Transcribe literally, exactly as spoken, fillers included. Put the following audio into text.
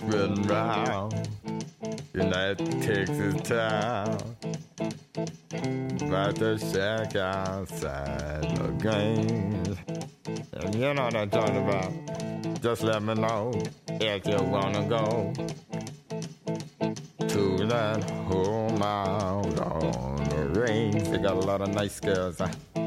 riding round in that Texas town, about to shack outside the games. And you know what I'm talking about. Just let me know if you wanna go to that home out on the range. They got a lot of nice girls. Huh?